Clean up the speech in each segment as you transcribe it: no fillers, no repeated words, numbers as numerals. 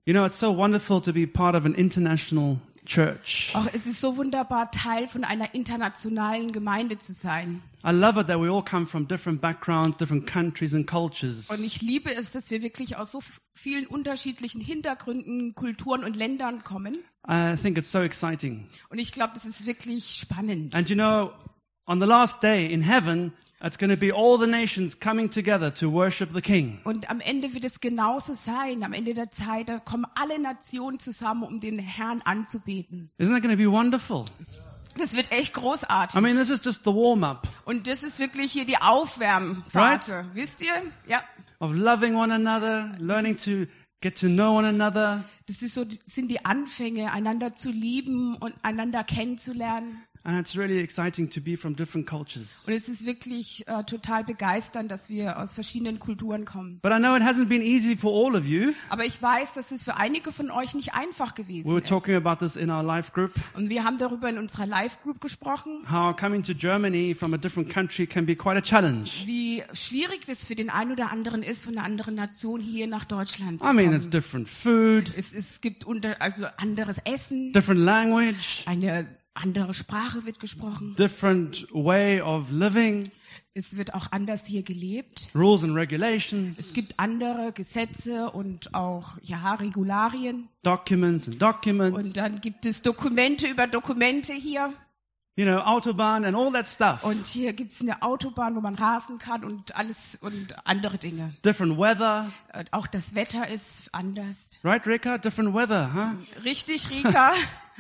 You know, it's so wonderful to be part of an international church. Auch es ist so wunderbar, Teil von einer internationalen Gemeinde zu sein. I love it that we all come from different backgrounds, different countries and cultures. Und ich liebe es, dass wir wirklich aus so vielen unterschiedlichen Hintergründen, Kulturen und Ländern kommen. I think it's so exciting. Und ich glaube, das ist wirklich spannend. And you know, on the last day in heaven, it's going to be all the nations coming together to worship the King. Und am Ende wird es genauso sein. Am Ende der Zeit, da kommen alle Nationen zusammen, um den Herrn anzubeten. Isn't that going to be wonderful? Das wird echt großartig. I mean, this is just the warm-up Und das ist wirklich hier die Aufwärmphase. Wisst ihr? Ja. of loving one another, learning to get to know one another. Das ist so, sind die Anfänge, einander zu lieben und einander kennenzulernen. And it's really exciting to be from different cultures. Und es ist wirklich total begeisternd, dass wir aus verschiedenen Kulturen kommen. But I know it hasn't been easy for all of you. Aber ich weiß, dass es für einige von euch nicht einfach We gewesen were ist. talking about this in our life group, Und wir haben darüber in unserer Live-Group gesprochen, how coming to Germany from a different country can be quite a challenge. wie schwierig das für den einen oder anderen ist, von einer anderen Nation hier nach Deutschland zu I mean, it's kommen. different food, Es gibt also anderes Essen, different language, eine andere Sprache wird gesprochen. different way of living, Es wird auch anders hier gelebt. rules and regulations, Es gibt andere Gesetze und auch Regularien. documents and documents, Und dann gibt es Dokumente über Dokumente hier. you know, Autobahn and all that stuff. Und hier gibt es eine Autobahn, wo man rasen kann und alles und andere Dinge. Different weather, Auch das Wetter ist anders. right, Rika? Different weather, huh? Richtig, Rika?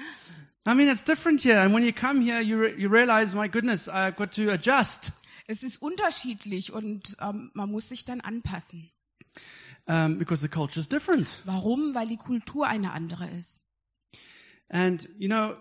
I mean, it's different here. And when you come here, you realize, my goodness, I've got to adjust. Es ist unterschiedlich und man muss sich dann anpassen. Because the culture is different. Warum? Weil die Kultur eine andere ist. And, you know,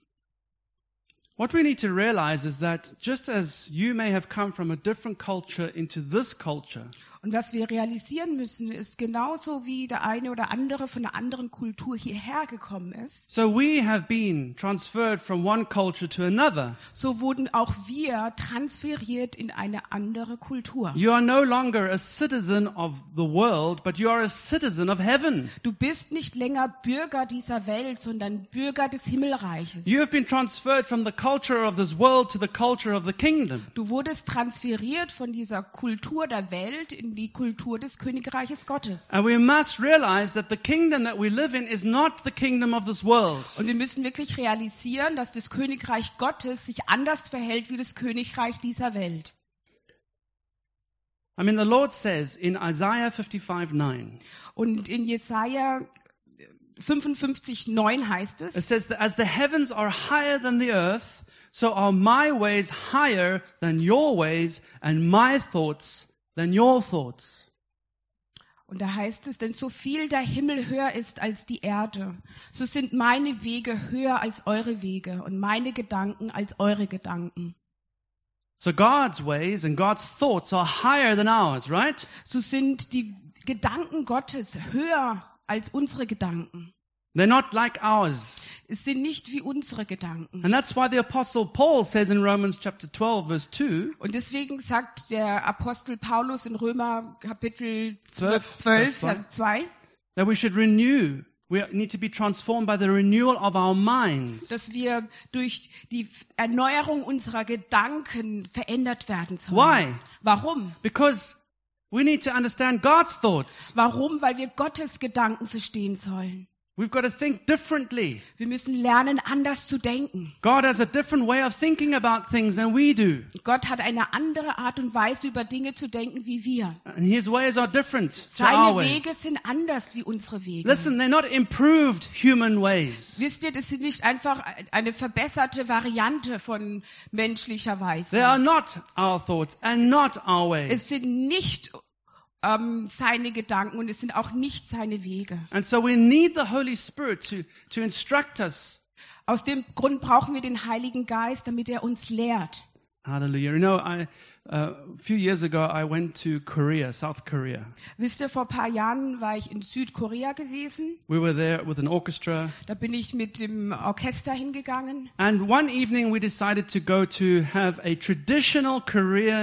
what we need to realize is that just as you may have come from a different culture into this culture, Und was wir realisieren müssen, ist genauso wie der eine oder andere von einer anderen Kultur hierher gekommen ist, so we have been transferred from one culture to another. so wurden auch wir transferiert in eine andere Kultur. You are no longer a citizen of the world, but you are a citizen of heaven. Du bist nicht länger Bürger dieser Welt, sondern Bürger des Himmelreiches. You have been transferred from the culture of this world to the culture of the kingdom. Du wurdest transferiert von dieser Kultur der Welt in die Kultur des Königreiches Gottes. And we must realize that the kingdom that we live in is not the kingdom of this world. Und wir müssen wirklich realisieren, dass das Königreich Gottes sich anders verhält wie das Königreich dieser Welt. I mean, the Lord says in Isaiah 55:9, Und in Jesaja 55,9 heißt it es, says that as the heavens are higher than the earth, so are my ways higher than your ways and my thoughts than your thoughts. und da heißt es, denn so viel der Himmel höher ist als die Erde, so sind meine Wege höher als eure Wege und meine Gedanken als eure Gedanken. So God's ways and God's thoughts are higher than ours, right? So sind die Gedanken Gottes höher als unsere Gedanken. They're not like ours. Es sind nicht wie unsere Gedanken. And that's why the Apostle Paul says in Romans chapter 12, verse 2, Und deswegen sagt der Apostel Paulus in Römer Kapitel 12, 12 Vers Vers 2, that we should renew. We need to be transformed by the renewal of our minds. dass wir durch die Erneuerung unserer Gedanken verändert werden sollen. Why? Warum? Because we need to understand God's thoughts. Warum? Weil wir Gottes Gedanken verstehen sollen. We've got to think differently. Wir müssen lernen, anders zu denken. God has a different way of thinking about things than we do. Gott hat eine andere Art und Weise, über Dinge zu denken, wie wir. And His ways are different to Seine our ways. Wege sind anders wie unsere Wege. Listen, they're not improved human ways. Wisst ihr, das ist nicht einfach eine verbesserte Variante von menschlicher They are Weise. not our thoughts and not our ways. Es sind nicht seine Gedanken und es sind auch nicht seine Wege. And so we need the Holy Spirit to instruct us. Aus dem Grund brauchen wir den Heiligen Geist, damit er uns lehrt. Hallelujah. You know, a few years ago, I went to Korea, South Korea. Wisst ihr, vor ein paar Jahren war ich in Südkorea gewesen. We were there with an orchestra. Da bin ich mit dem Orchester hingegangen. And one evening we decided to go to have a traditional Korean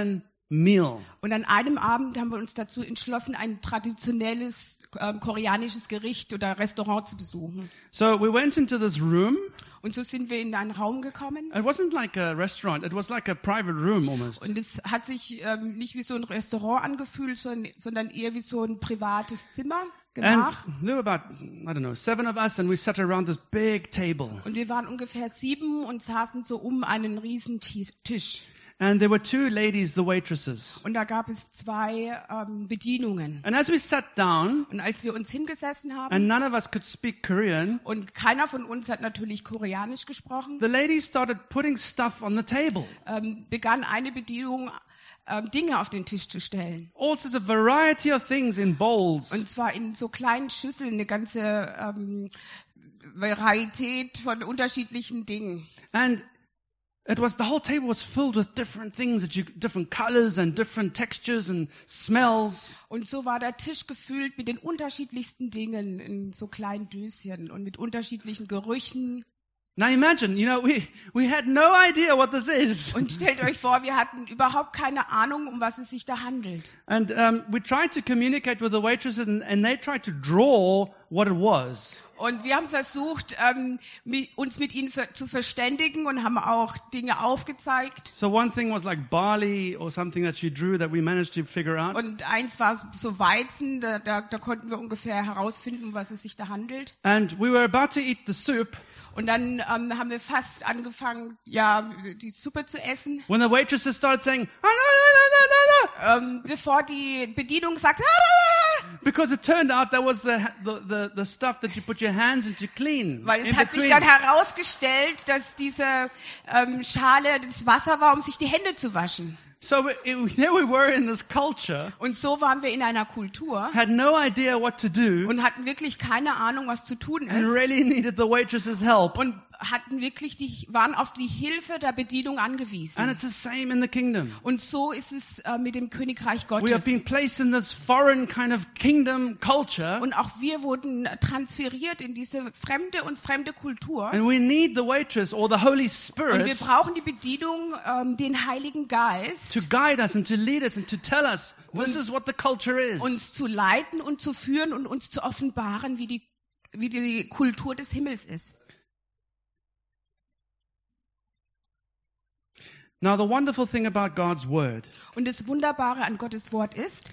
meal. Und an einem Abend haben wir uns dazu entschlossen, ein traditionelles koreanisches Gericht oder Restaurant zu besuchen. So we went into this room. Und so sind wir in einen Raum gekommen. It wasn't like a restaurant. It was like a private room almost. Und es hat sich nicht wie so ein Restaurant angefühlt, sondern eher wie so ein privates Zimmer. And there were about, I don't know, 7 of us, and we sat around this big table. Und wir waren ungefähr 7 und saßen so um einen riesen Tisch. And there were 2 ladies, the waitresses. Und da gab es 2 Bedienungen. And as we sat down, Und als wir uns hingesessen haben, and none of us could speak Korean, und keiner von uns hat natürlich Koreanisch gesprochen, the ladies started putting stuff on the table. begann eine Bedienung Dinge auf den Tisch zu stellen. All sorts of variety of things in bowls. Und zwar in so kleinen Schüsseln, eine ganze Varietät von unterschiedlichen Dingen. And the whole table was filled with different things, different colors and different textures and smells. Und so war der Tisch gefüllt mit den unterschiedlichsten Dingen in so kleinen Döschen und mit unterschiedlichen Gerüchen. Now imagine, we had no idea what this is. Und stellt euch vor, wir hatten überhaupt keine Ahnung, um was es sich da handelt. And we tried to communicate with the waitresses and they tried to draw what it was. Und wir haben versucht, uns mit ihnen zu verständigen und haben auch Dinge aufgezeigt. So one thing was like barley or something that she drew that we managed to figure out. Und eins war so Weizen, da konnten wir ungefähr herausfinden, um was es sich da handelt. And we were about to eat the soup. Und dann haben wir fast angefangen, die Suppe zu essen. When the waitresses started saying, Bevor die Bedienung sagt, because it turned out that was the stuff that you put your hands into clean. Weil es hat sich dann herausgestellt, dass diese Schale das Wasser war, um sich die Hände zu waschen. So there we were in this culture. Und so waren wir in einer Kultur. Had no idea what to do. Und hatten wirklich keine Ahnung, was zu tun And ist. really needed the waitress's help. Und waren auf die Hilfe der Bedienung angewiesen. And it's the same in the kingdom. Und so ist es mit dem Königreich We are Gottes. being placed in this foreign kind of kingdom culture. Und auch wir wurden transferiert in diese fremde Kultur. And we need the waitress or the Holy Und wir Spirit brauchen die Bedienung, den Heiligen Geist, to guide us and to lead us and to tell us this is what the culture is. uns zu leiten und zu führen und uns zu offenbaren, wie die Kultur des Himmels ist. Now the wonderful thing about God's word, Und das Wunderbare an Gottes Wort ist,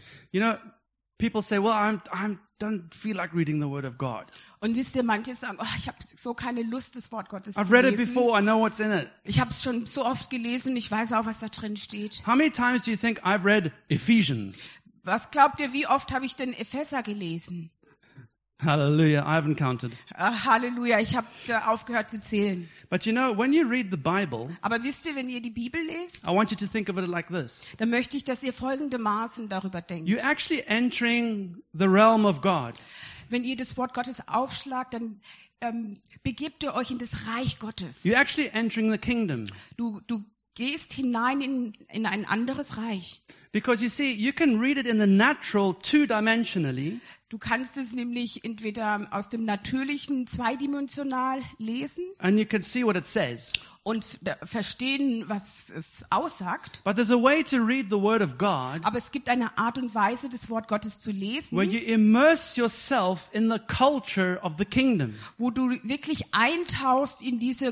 people say, well, I don't feel like reading the word of God. und wisst ihr, manche sagen, ich habe so keine Lust, das Wort Gottes I've zu read it lesen. before, I know what's in it. Ich habe es schon so oft gelesen, ich weiß auch, was da drin steht. How many times do you think I've read Ephesians? Was glaubt ihr, wie oft habe ich denn Epheser gelesen? Hallelujah, I haven't counted. Halleluja, ich habe da aufgehört zu zählen. But when you read the Bible, Aber wisst ihr, wenn ihr die Bibel lest, I want you to think of it like this. dann möchte ich, dass ihr folgendermaßen darüber denkt. You're actually entering the realm of God. Wenn ihr das Wort Gottes aufschlagt, dann begebt ihr euch in das Reich Gottes. You're actually entering the kingdom. Du gehst hinein in ein anderes Reich. Because you see, you can read it in the natural two-dimensionally. Du kannst es nämlich entweder aus dem Natürlichen zweidimensional lesen And you can see what it says. und verstehen, was es aussagt. But there's a way to read the Word of God Aber es gibt eine Art und Weise, das Wort Gottes zu lesen, where you immerse yourself in the culture of the kingdom. wo du wirklich eintauchst in dieses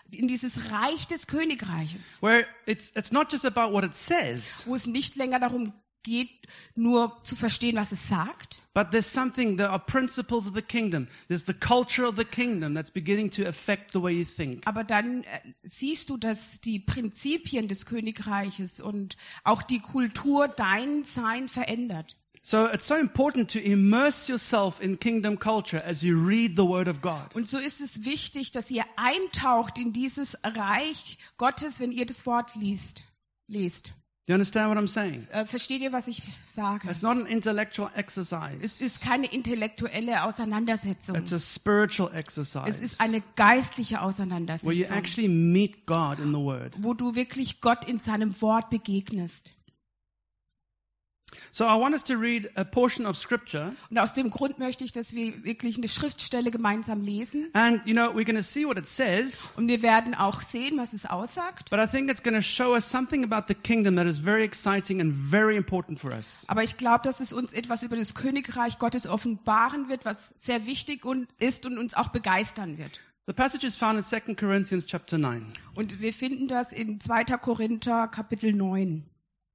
Reich des Königreiches, Where it's not just about what it says, wo es nicht länger darum geht, nur zu verstehen, was es sagt, but there are principles of the kingdom. There's the culture of the kingdom that's beginning to affect the way you think. aber dann siehst du, dass die Prinzipien des Königreiches und auch die Kultur dein Sein verändert. So it's so important to immerse yourself in kingdom culture as you read the Word of God. Und so ist es wichtig, dass ihr eintaucht in dieses Reich Gottes, wenn ihr das Wort lest. Do you understand what I'm saying? Versteht ihr, was ich sage? It's not an intellectual exercise. Es ist keine intellektuelle Auseinandersetzung. It's a spiritual Es exercise ist eine geistliche where you Auseinandersetzung, actually meet God in the Word. wo du wirklich Gott in seinem Wort begegnest. So I want us to read a portion of scripture. Und aus dem Grund möchte ich, dass wir wirklich eine Schriftstelle gemeinsam lesen. And, we're going to see what it says. Und wir werden auch sehen, was es aussagt. But I think it's going to show us something about the kingdom that is very exciting and very important for us. Aber ich glaube, dass es uns etwas über das Königreich Gottes offenbaren wird, was sehr wichtig ist und uns auch begeistern wird. The passage is found in 2 Corinthians chapter 9. Und wir finden das in 2. Korinther Kapitel 9.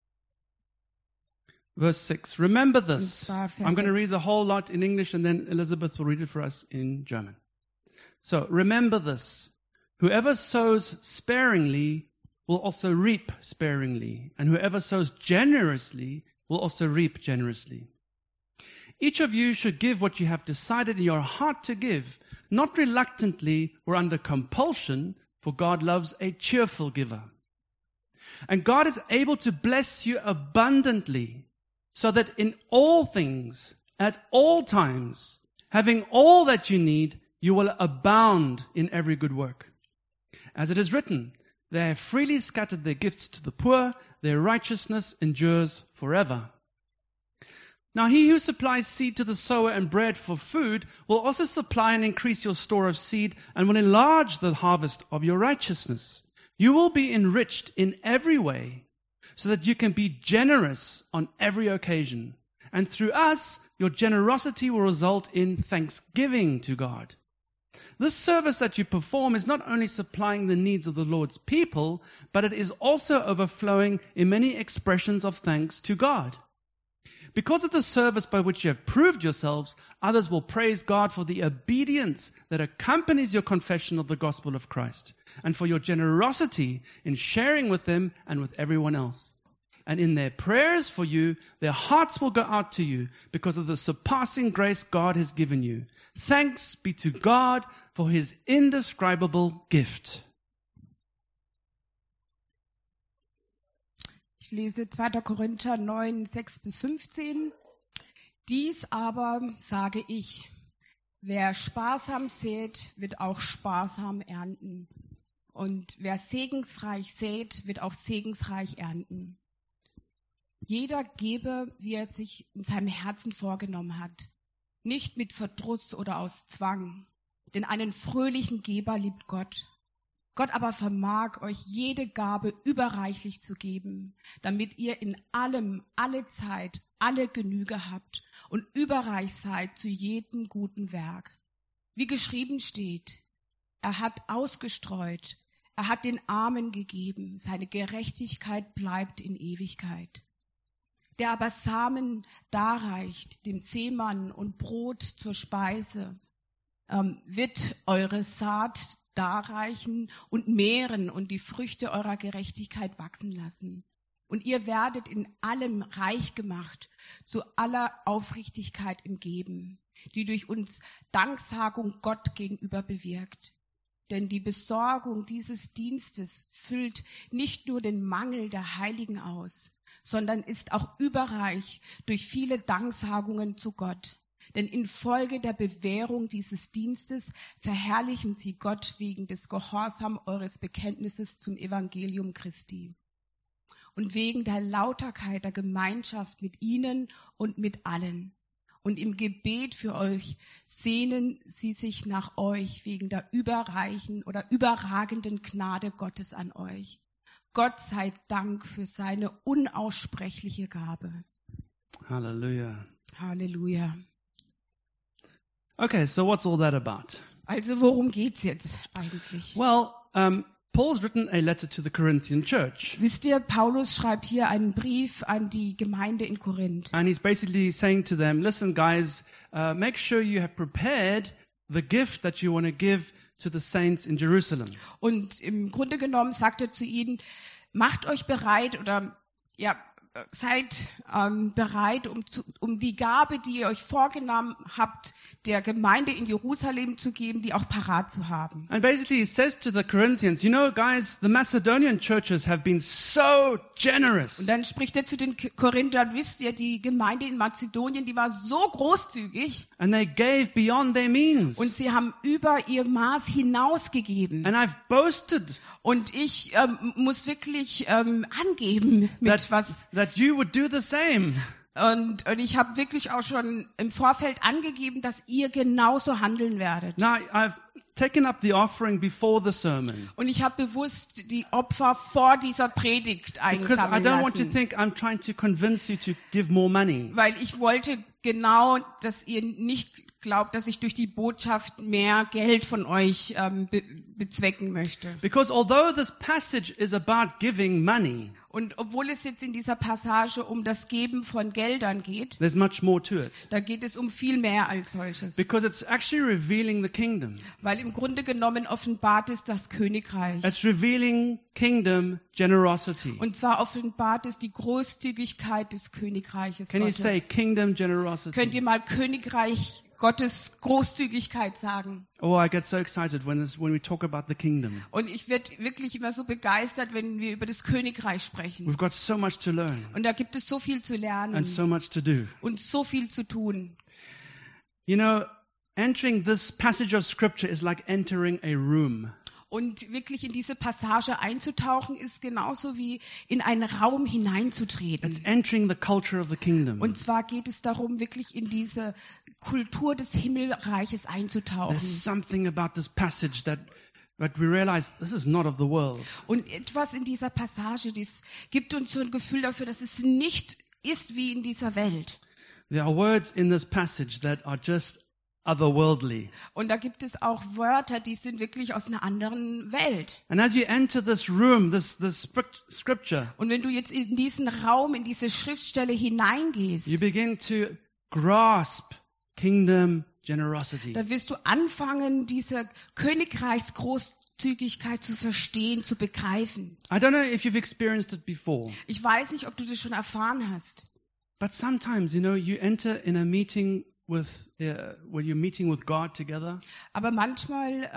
Verse 6. Remember this. Und zwar Vers I'm going to 6. read the whole lot in English and then Elizabeth will read it for us in German. So, remember this. Whoever sows sparingly will also reap sparingly, and whoever sows generously will also reap generously. Each of you should give what you have decided in your heart to give, not reluctantly or under compulsion, for God loves a cheerful giver. And God is able to bless you abundantly, so that in all things, at all times, having all that you need, you will abound in every good work. As it is written, they have freely scattered their gifts to the poor, their righteousness endures forever. Now he who supplies seed to the sower and bread for food will also supply and increase your store of seed and will enlarge the harvest of your righteousness. You will be enriched in every way, so that you can be generous on every occasion. And through us, your generosity will result in thanksgiving to God. This service that you perform is not only supplying the needs of the Lord's people, but it is also overflowing in many expressions of thanks to God. Because of the service by which you have proved yourselves, others will praise God for the obedience that accompanies your confession of the gospel of Christ, and for your generosity in sharing with them and with everyone else. And in their prayers for you, their hearts will go out to you because of the surpassing grace God has given you. Thanks be to God for his indescribable gift. Ich lese 2. Korinther 9, 6 bis 15. Dies aber sage ich, wer sparsam sät, wird auch sparsam ernten. Und wer segensreich sät, wird auch segensreich ernten. Jeder gebe, wie er sich in seinem Herzen vorgenommen hat, nicht mit Verdruss oder aus Zwang, denn einen fröhlichen Geber liebt Gott. Gott aber vermag euch jede Gabe überreichlich zu geben, damit ihr in allem, alle Zeit, alle Genüge habt und überreich seid zu jedem guten Werk. Wie geschrieben steht, er hat ausgestreut, er hat den Armen gegeben, seine Gerechtigkeit bleibt in Ewigkeit. Der aber Samen darreicht, dem Seemann und Brot zur Speise, wird eure Saat darreichen und mehren und die Früchte eurer Gerechtigkeit wachsen lassen. Und ihr werdet in allem reich gemacht, zu aller Aufrichtigkeit im Geben, die durch uns Danksagung Gott gegenüber bewirkt. Denn die Besorgung dieses Dienstes füllt nicht nur den Mangel der Heiligen aus, sondern ist auch überreich durch viele Danksagungen zu Gott. Denn infolge der Bewährung dieses Dienstes verherrlichen sie Gott wegen des Gehorsams eures Bekenntnisses zum Evangelium Christi und wegen der Lauterkeit der Gemeinschaft mit ihnen und mit allen. Und im Gebet für euch sehnen sie sich nach euch wegen der überreichen oder überragenden Gnade Gottes an euch. Gott sei Dank für seine unaussprechliche Gabe. Hallelujah. Halleluja. Okay, so what's all that about? Also worum geht's jetzt eigentlich? Well, Paul's written a letter to the Corinthian church. Wisst ihr, Paulus schreibt hier einen Brief an die Gemeinde in Korinth. And he's basically saying to them, listen guys, make sure you have prepared the gift that you want to give to the saints in Jerusalem. Und im Grunde genommen sagt er zu ihnen, macht euch bereit oder seid bereit, um die Gabe, die ihr euch vorgenommen habt, der Gemeinde in Jerusalem zu geben, die auch parat zu haben. And basically he says to the Corinthians, you know guys, the Macedonian churches have been so generous. Und dann spricht er zu den Korinthern, wisst ihr, die Gemeinde in Mazedonien, die war so großzügig. And they gave beyond their means. Und sie haben über ihr Maß hinausgegeben. And I've boasted Und ich muss wirklich angeben, mit was that you would do the same. Und ich habe wirklich auch schon im Vorfeld angegeben, dass ihr genauso handeln werdet. Now, I've taken up the offering before the sermon Und ich habe bewusst die Opfer vor dieser Predigt because I einsammeln don't want to lassen. think I'm trying to convince you to give more money. Weil ich wollte genau, dass ihr nicht glaubt, dass ich durch die Botschaft mehr Geld von euch bezwecken möchte. Because although this passage is about giving money, Und obwohl es jetzt in dieser Passage um das Geben von Geldern geht, there's much more to it. da geht es um viel mehr als solches. Because it's actually revealing the kingdom. Weil im Grunde genommen offenbart es das Königreich. It's revealing kingdom generosity. Und zwar offenbart es die Großzügigkeit des Königreiches Can you say Gottes. kingdom Könnt generosity? ihr mal Königreich Gottes Großzügigkeit sagen? Oh, I get so excited when we talk about the kingdom. Und ich werde wirklich immer so begeistert, wenn wir über das Königreich sprechen. We've got so much to learn Und da gibt es so viel zu and lernen so much to do. und so viel zu tun. You know, entering this passage of scripture is like entering a room. Und wirklich in diese Passage einzutauchen, ist genauso wie in einen Raum It's hineinzutreten. entering the culture of the kingdom. Und zwar geht es darum, wirklich in diese Kultur des Himmelreiches einzutauchen. There's something about this passage that we realize this is not of the world. Und etwas in dieser Passage, das gibt uns so ein Gefühl dafür, dass es nicht ist wie in dieser Welt. There are words in this passage that are just otherworldly. Und da gibt es auch Wörter, die sind wirklich aus einer anderen Welt. And as you enter this room, this scripture, Und wenn du jetzt in diesen Raum, in diese Schriftstelle hineingehst, you begin to grasp kingdom generosity. da wirst du anfangen, diese Königreichsgroßzügigkeit zu verstehen, zu begreifen. I don't know if you've experienced it before, Ich weiß nicht, ob du das schon erfahren hast. but sometimes, you know, you enter in a meeting with, when you're meeting with God together, Aber manchmal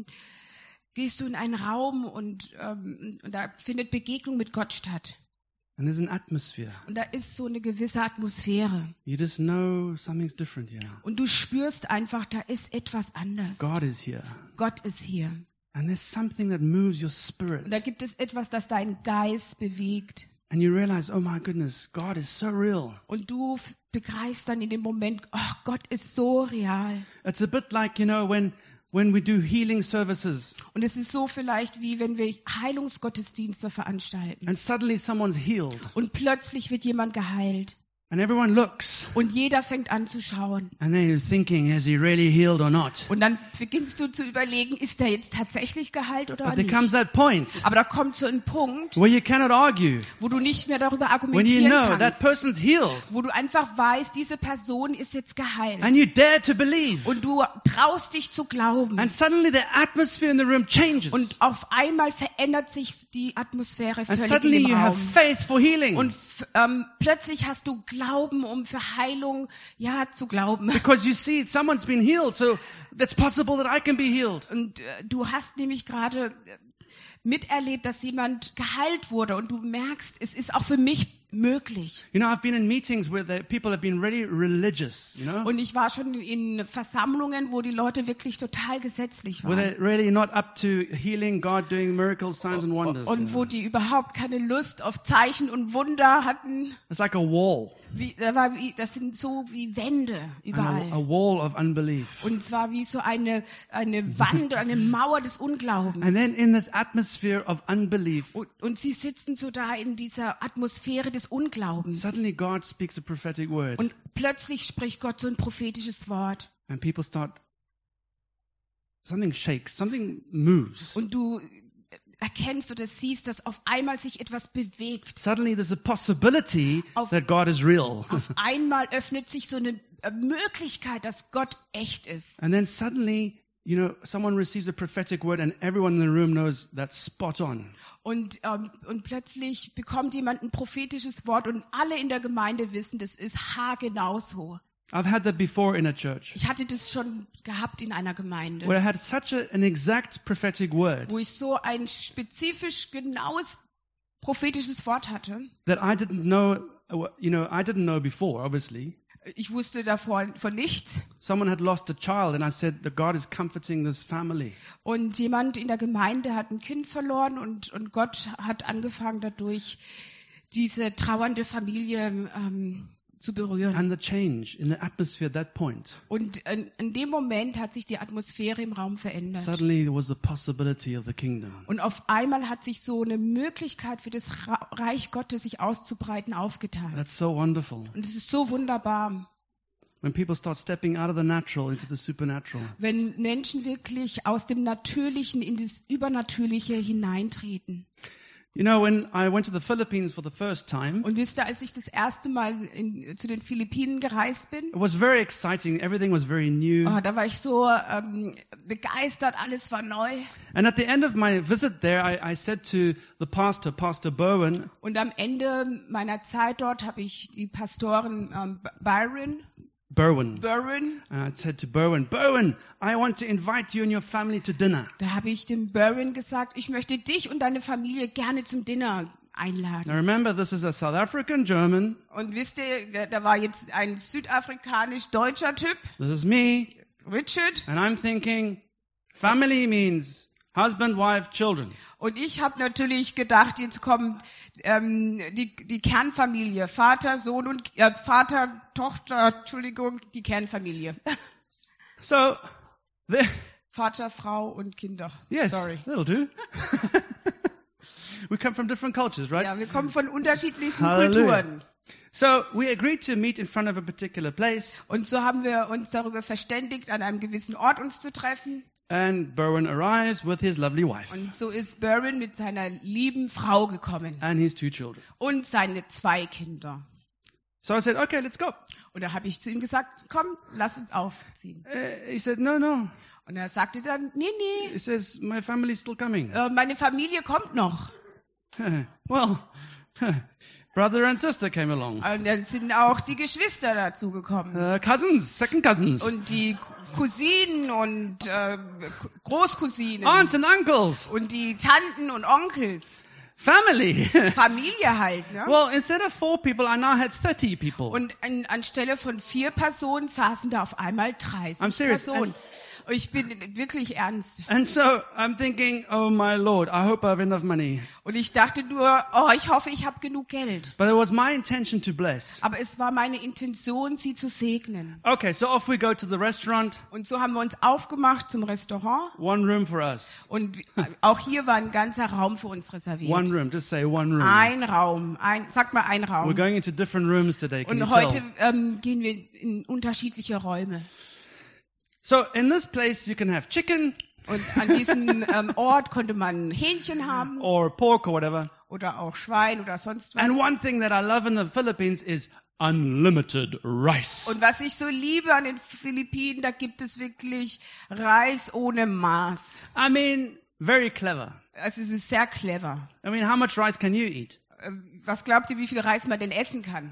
gehst du in einen Raum und da findet Begegnung mit Gott statt. and there's an atmosphere. Und da ist so eine gewisse Atmosphäre. You just know something's different here. Und du spürst einfach, da ist etwas anders. God is here. Gott ist hier. And there's something that moves your Und spirit. da gibt es etwas, das deinen Geist bewegt. And you realize, oh my goodness, God is so real. Und du begreifst dann in dem Moment, oh, Gott ist so real. It's a bit like, you know, when we do healing services Und es ist so vielleicht, wie wenn wir Heilungsgottesdienste veranstalten. and suddenly someone's healed Und plötzlich wird jemand geheilt. and everyone looks Und jeder fängt an zu schauen. and they're thinking, is he really healed or not? Und dann beginnst du zu überlegen, ist er jetzt tatsächlich geheilt oder But there nicht? comes that point Aber da kommt so ein Punkt, where you cannot argue. wo du nicht mehr darüber When you argumentieren know that kannst. person's healed Wo du einfach weißt, diese Person ist jetzt geheilt. and you dare to believe. Und du traust dich zu glauben. And suddenly the atmosphere in the room changes. Und auf einmal verändert sich die Atmosphäre And völlig suddenly in dem you have Raum. faith for healing. Und plötzlich hast du Glauben, um für Heilung zu glauben. Because you see, someone's been healed, so it's possible that I can be healed. Und du hast nämlich gerade miterlebt, dass jemand geheilt wurde und du merkst, es ist auch für mich möglich. You know, I've been in meetings where the people have been really religious, you know, Und ich war schon in Versammlungen, wo die Leute wirklich total gesetzlich where waren. they're really not up to healing, God doing miracles, signs and wonders. Und wo die überhaupt keine Lust auf Zeichen und Wunder hatten. It's like a wall, Das sind so wie Wände a überall. wall of unbelief. Und zwar wie so eine Wand, eine Mauer des Unglaubens. And then in this atmosphere of unbelief, Und sie sitzen so da in dieser Atmosphäre des Unglaubens. suddenly God speaks a prophetic word, Und plötzlich spricht Gott so ein prophetisches Wort. and people start, something shakes, something moves. Und du erkennst oder siehst, dass auf einmal sich etwas bewegt. Suddenly there's a possibility Auf- that God is real. Auf einmal öffnet sich so eine Möglichkeit, dass Gott echt ist. And then suddenly, you know, someone receives a prophetic word and everyone in the room knows that's spot on. Und plötzlich bekommt jemand ein prophetisches Wort und alle in der Gemeinde wissen, das ist haargenau so. I've had that before in a church Ich hatte das schon gehabt in einer Gemeinde, where I had such an exact prophetic word wo ich so ein spezifisch genaues prophetisches Wort hatte. that I didn't know, you know, I didn't know before, obviously. Ich wusste davon von nichts. Someone had lost a child and I said that God is comforting this family. Und jemand in der Gemeinde hat ein Kind verloren und Gott hat angefangen dadurch, diese trauernde Familie zu berühren. And the change in the atmosphere at that point. Und in dem Moment hat sich die Atmosphäre im Raum verändert. Suddenly there was the possibility of the kingdom. Und auf einmal hat sich so eine Möglichkeit für das Reich Gottes sich auszubreiten aufgetan. That's so wonderful. Und es ist so wunderbar, When people start stepping out of the natural into the supernatural. wenn Menschen wirklich aus dem Natürlichen in das Übernatürliche hineintreten. You know, when I went to the Philippines for the first time, Und wisst ihr, als ich das erste Mal zu den Philippinen gereist bin, it was very exciting. Everything was very new. da war ich so begeistert, alles war neu. And at the end of my visit there, I said to the pastor, Pastor Bowen, Und am Ende meiner Zeit dort habe ich die Pastorin Bowen. I said to Bowen, I want to invite you and your family to dinner. Da habe ich dem Barron gesagt, ich möchte dich und deine Familie gerne zum Dinner Now einladen. remember, this is a South African German. Und wisst ihr, da war jetzt ein südafrikanisch-deutscher Typ, This is me. Richard. And I'm thinking, family means husband, wife, children. Und ich habe natürlich gedacht, jetzt kommt die Kernfamilie, Vater, Sohn und Vater, Tochter, Entschuldigung, die Kernfamilie. So, Vater, Frau und Kinder. yes, Sorry. that'll do. We come from different cultures, right? Ja, wir kommen von unterschiedlichsten Halleluja. Kulturen. So we agreed to meet in front of a particular place. Und so haben wir uns darüber verständigt, an einem gewissen Ort uns zu treffen. And Bowen arrives with his lovely wife Und so ist Barron mit seiner lieben Frau gekommen and his 2 children. und seine 2 Kinder. So I said, okay, let's go. Und da habe ich zu ihm gesagt, komm, lass uns aufziehen. He said, no. Und er sagte dann, nee, He says, my family's still coming. meine Familie kommt noch. Well, brother and sister came along. Und dann sind auch die Geschwister dazugekommen. Cousins, second cousins. Und die Cousinen und Großcousinen. Aunts and uncles. Und die Tanten und Onkels. Family. Familie halt, ne? Well, instead of 4 people, I now had 30 people. Und anstelle von 4 Personen saßen da auf einmal 30 I'm serious. Personen. Ich bin wirklich ernst. And so I'm thinking, oh my Lord, I hope I have enough money. Und ich dachte nur, ich hoffe, ich habe genug Geld. But it was my intention to bless. Aber es war meine Intention, sie zu segnen. Okay, so off we go to the restaurant. Und so haben wir uns aufgemacht zum Restaurant. 1 room for us. Und auch hier war ein ganzer Raum für uns reserviert. 1 room, just say 1 room. Ein Raum. Sag mal ein We're Raum. going into different rooms today, can you Und heute tell? gehen wir in unterschiedliche Räume. So in this place you can have chicken Und an diesem Ort konnte man Hähnchen haben or pork or whatever. oder auch Schwein oder sonst was. And one thing that I love in the Philippines is unlimited rice. Und was ich so liebe an den Philippinen, da gibt es wirklich Reis ohne Maß. I mean, very clever. Also es ist sehr clever. I mean, how much rice can you eat? Was glaubt ihr, wie viel Reis man denn essen kann?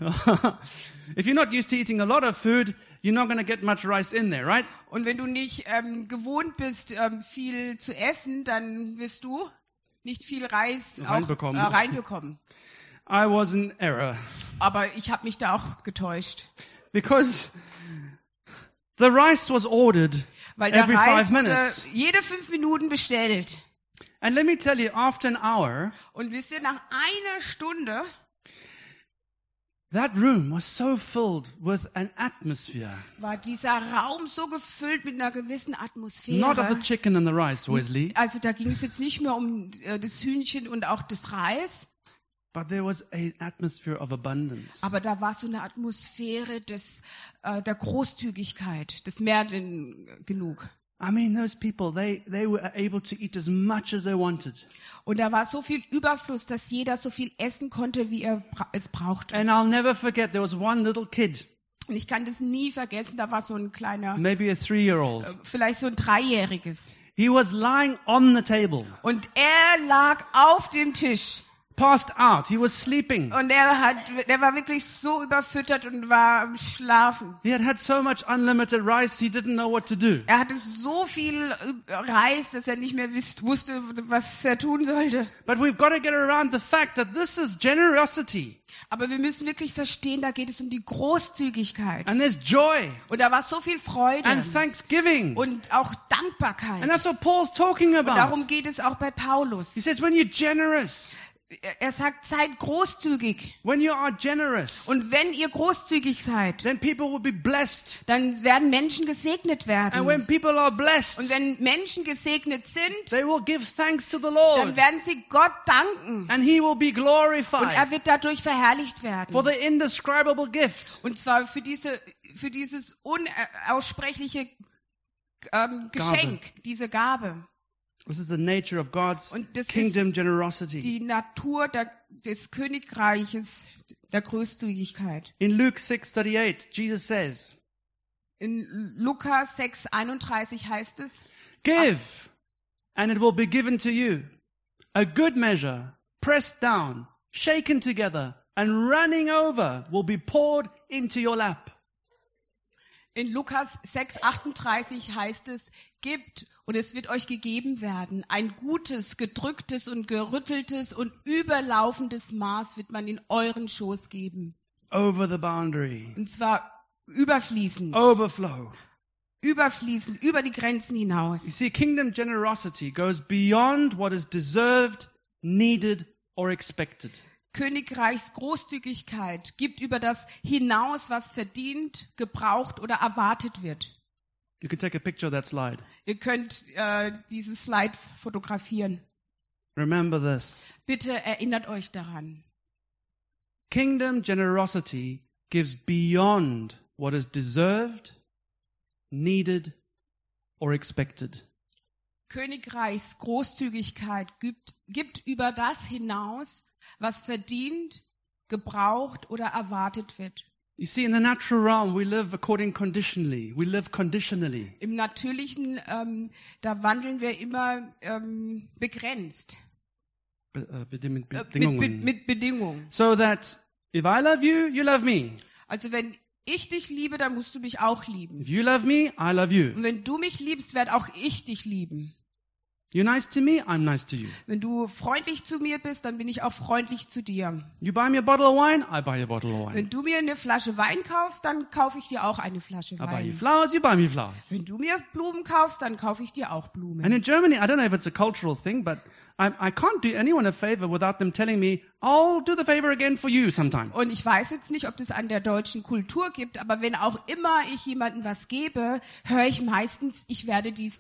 If you're not used to eating a lot of food, you're not going to get much rice in there, right? Und wenn du nicht gewohnt bist, viel zu essen, dann wirst du nicht viel Reis Reinbekommen. auch reinbekommen. I was in error Aber ich habe mich da auch getäuscht. because the rice was ordered Weil der every Reis 5 wurde minutes. jede 5 Minuten bestellt. And let me tell you, after an hour, Und wisst ihr, nach einer Stunde that room was so filled with an atmosphere. war dieser Raum so gefüllt mit einer gewissen Atmosphäre. Not of the chicken and the rice, Wesley, Also da ging es jetzt nicht mehr um das Hühnchen und auch das Reis, but there was an atmosphere of abundance. aber da war so eine Atmosphäre der Großzügigkeit, des mehr denn genug. I mean, those people, they were able to eat as much as they wanted. Und da war so viel Überfluss, dass jeder so viel essen konnte, wie er es brauchte. And I'll never forget, there was one little kid, Und ich kann das nie vergessen, da war so ein kleiner, maybe a 3-year-old. vielleicht so ein 3-Jähriges. He was lying on the table, Und er lag auf dem Tisch. passed out. He was sleeping. Und der war wirklich so überfüttert und war am Schlafen. He had so much unlimited rice, he didn't know what to do. Er hatte so viel Reis, dass er nicht mehr wusste, was er tun sollte. But we've got to get around the fact that this is generosity. Aber wir müssen wirklich verstehen, da geht es um die Großzügigkeit. And there's joy Und da war so viel Freude and thanksgiving. und auch Dankbarkeit. And that's what Paul's talking Und about. darum geht es auch bei Paulus. He says, when you're generous, er sagt, seid großzügig. When you are generous, Und wenn ihr großzügig seid, then people will be blessed. dann werden Menschen gesegnet And werden. when people are blessed, Und wenn Menschen gesegnet sind, they will give thanks to the dann Lord. werden sie Gott danken. And he will be Und glorified er wird dadurch verherrlicht for werden. the indescribable gift. Und zwar für dieses unaussprechliche Geschenk, diese Gabe. This is the nature of God's Und das kingdom ist generosity. die Natur des Königreiches der Großzügigkeit. In Luke 6:38, Jesus says, In Lukas 6,31 heißt es, "Give, and it will be given to you. A good measure, pressed down, shaken together, and running over will be poured into your lap." in Lukas 6,38 heißt es, gebt und es wird euch gegeben werden. Ein gutes, gedrücktes und gerütteltes und überlaufendes Maß wird man in euren Schoß geben. Over the boundary. Und zwar überfließend. Overflow. Überfließend, über die Grenzen You hinaus. see, kingdom generosity goes beyond what is deserved, needed, or expected. Königreichs Großzügigkeit gibt über das hinaus, was verdient, gebraucht oder erwartet wird. You can take a picture of that slide. Ihr könnt dieses Slide fotografieren. Remember this. Bitte erinnert euch daran. Kingdom generosity gives beyond what is deserved, needed, or expected. Königreichs Großzügigkeit gibt über das hinaus, was verdient, gebraucht oder erwartet wird. You see, in the natural realm, we live according conditionally. We live conditionally. Im Natürlichen, da wandeln wir immer begrenzt, mit Bedingungen. So that if I love you, you love me. Also wenn ich dich liebe, dann musst du mich auch lieben. If you love me, I love you. Und wenn du mich liebst, werde auch ich dich lieben. You're nice to me, I'm nice to you. Wenn du freundlich zu mir bist, dann bin ich auch freundlich zu dir. You buy me a bottle of wine, I buy you a bottle of wine. Wenn du mir eine Flasche Wein kaufst, dann kaufe ich dir auch eine Flasche I buy you Wein. flowers, you buy me flowers. Wenn du mir Blumen kaufst, dann kaufe ich dir auch And Blumen. in Germany, I don't know if it's a cultural thing, but I can't do anyone a favor without them telling me, I'll do the favor again for you sometime. Und ich weiß jetzt nicht, ob das an der deutschen Kultur gibt, aber wenn auch immer ich jemandem was gebe, höre ich meistens, ich werde es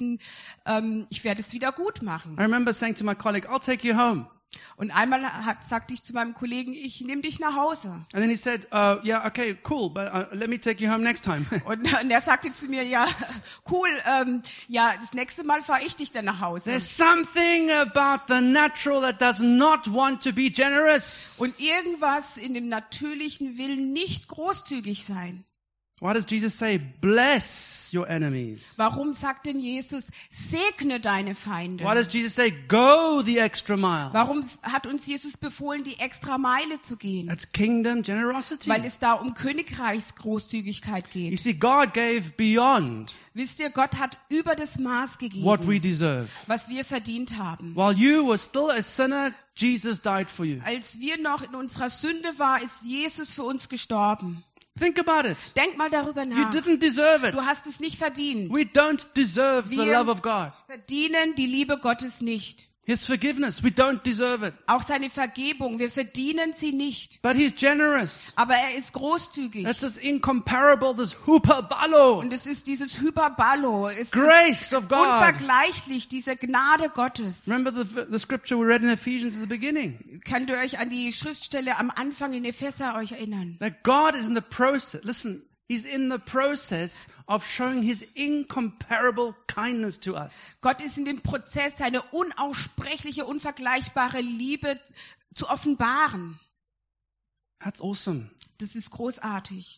wieder gut machen. I remember saying to my colleague, I'll take you home. Und einmal sagte ich zu meinem Kollegen, ich nehme dich nach Hause. And then he said, yeah, okay, cool, but let me take you home next time. Und er sagte zu mir, ja, cool, ja, das nächste Mal fahre ich dich dann nach Hause. There's something about the natural that does not want to be generous. Und irgendwas in dem Natürlichen will nicht großzügig sein. Why does Jesus say, bless your enemies? Warum sagt denn Jesus, segne deine Feinde? Why does Jesus say, go the extra mile? Warum hat uns Jesus befohlen, die extra Meile zu gehen? That's kingdom generosity. Weil es da um Königreichsgroßzügigkeit You geht. see, God gave beyond Wisst ihr, Gott hat über das Maß gegeben, what we deserve. was wir verdient haben. While you were still a sinner, Jesus died for you. Als wir noch in unserer Sünde waren, ist Jesus für uns gestorben. Think about it. Denk mal darüber You nach. didn't deserve it. Du hast es nicht verdient. We don't deserve the Wir love of God. verdienen die Liebe Gottes nicht. His forgiveness, we don't deserve it. Auch seine Vergebung, wir verdienen sie nicht. But He's generous. Aber er ist großzügig. That's this incomparable, this hyperbalo. Und es ist dieses Hyperbalo. Es Grace ist of God. unvergleichlich, diese Gnade Gottes. Remember the scripture we read in Ephesians at the beginning? Könnt ihr euch an die Schriftstelle am Anfang in Epheser euch erinnern? That God is in the process, listen, He's in the process of showing His incomparable kindness to us. Gott ist in dem Prozess, seine unaussprechliche, unvergleichbare Liebe zu offenbaren. That's awesome. Das ist großartig.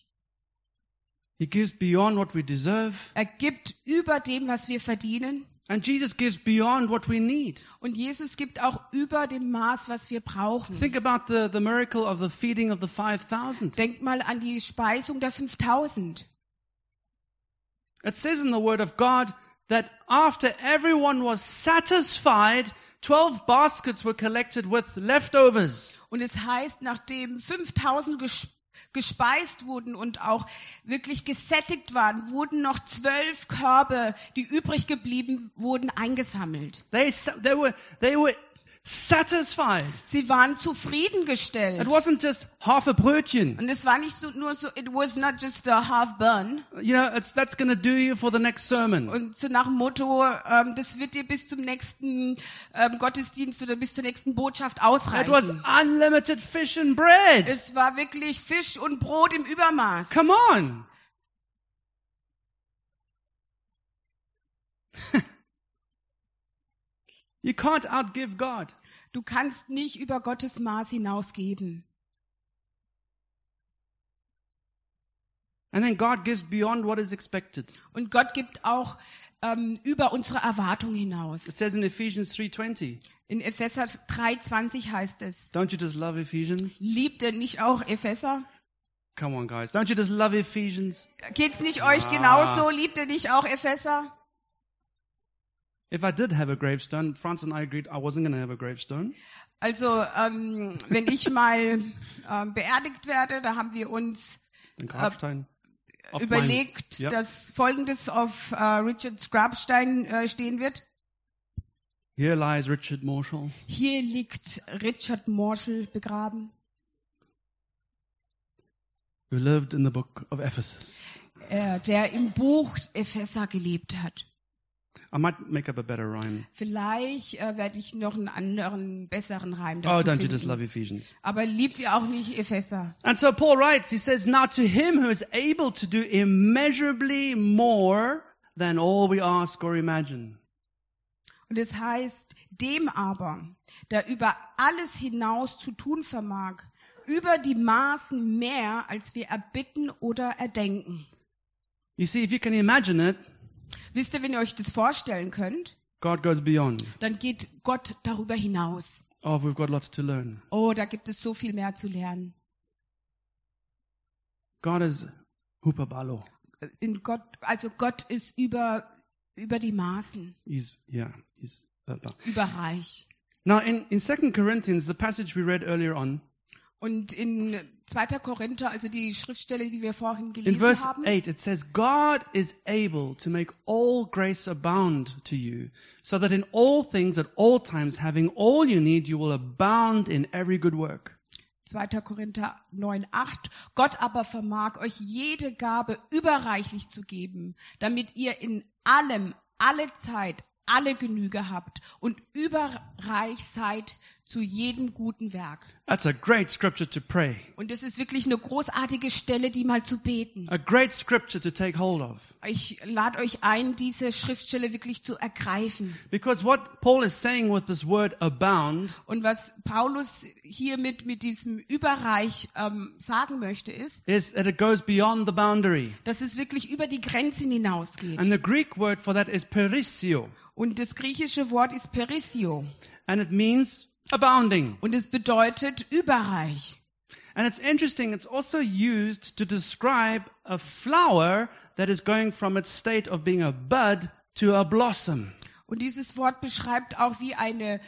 He gives beyond what we deserve. Er gibt über dem, was wir verdienen. And Jesus gives beyond what we need. Und Jesus gibt auch über dem Maß, was wir brauchen. Think about the miracle of the feeding of the 5,000. Denkt mal an die Speisung der 5.000. It says in the Word of God that after everyone was satisfied, 12 baskets were collected with leftovers. Und es heißt, nachdem 5.000 gespeist wurden und auch wirklich gesättigt waren, wurden noch 12 Körbe, die übrig geblieben wurden, eingesammelt. They were satisfied. Sie waren It zufriedengestellt. wasn't just half a Brötchen. Und es war nicht so, nur so, it was not just a half burn. You know, that's going to do you for the next sermon. Und so nach dem Motto, das wird dir bis zum nächsten Gottesdienst oder bis zur nächsten Botschaft It was ausreichen. unlimited fish and bread. Es war wirklich Fisch und Brot im Übermaß. Come on. You can't outgive God. Du kannst nicht über Gottes Maß hinausgeben. And then God gives beyond what is expected. Und Gott gibt auch über unsere Erwartung hinaus. It says in Ephesians 3:20, In Epheser 3,20 heißt es, don't you just love Ephesians? liebt ihr nicht auch Epheser? Come on, guys. Don't you just love Ephesians? Geht's nicht euch genauso? Liebt ihr nicht auch Epheser? If I did have a gravestone, Franz and I agreed I wasn't going to have a gravestone. Also, wenn ich mal beerdigt werde, da haben wir uns Den Grabstein. Auf überlegt, Ja. dass Folgendes auf Richards Grabstein stehen wird. Here lies Richard Marshall. Hier liegt Richard Marshall begraben, Who lived in the book of Ephesus. Der im Buch Epheser gelebt hat. I might make up a better rhyme. Vielleicht werde ich noch einen anderen, besseren Reim Oh, dazu don't you just finden. love Ephesians? Aber liebt ihr auch nicht Epheser? And so Paul writes, he says, now to him who is able to do immeasurably more than all we ask or imagine. Und es heißt, dem aber, der über alles hinaus zu tun vermag, über die Maßen mehr, als wir erbitten oder erdenken. You see, if you can imagine it, Wisst ihr, wenn ihr euch das vorstellen könnt, God goes beyond. dann geht Gott darüber hinaus. Oh, we've got lots to learn. Oh, da gibt es so viel mehr zu lernen. God is hupabalo. Also Gott ist über die Maßen, He's überreich. Now in 2 Corinthians, the passage we read earlier on, Und in 2. Korinther, also die Schriftstelle, die wir vorhin in gelesen verse haben, 8, it says, God is able to make all grace abound to you, so that in all things at all times, having all you need, you will abound in every good work. 2. Korinther 9,8. Gott aber vermag euch jede Gabe überreichlich zu geben, damit ihr in allem, alle Zeit, alle Genüge habt und überreich seid zu jedem guten Werk. That's a great scripture to pray. Und das ist wirklich eine großartige Stelle, die mal zu beten. A great scripture to take hold of. Ich lade euch ein, diese Schriftstelle wirklich zu ergreifen. Because what Paul is saying with this word abound Und was Paulus hier mit diesem Überreich sagen möchte, ist, is that it goes beyond the boundary. dass es wirklich über die Grenzen hinausgeht. And the Greek word for that is perissio. Und das griechische Wort ist perissio. And it means abounding. Und es bedeutet überreich. And it's interesting, it's also used to describe a flower that is going from its state of being a bud to a blossom. Und dieses Wort beschreibt auch, wie eine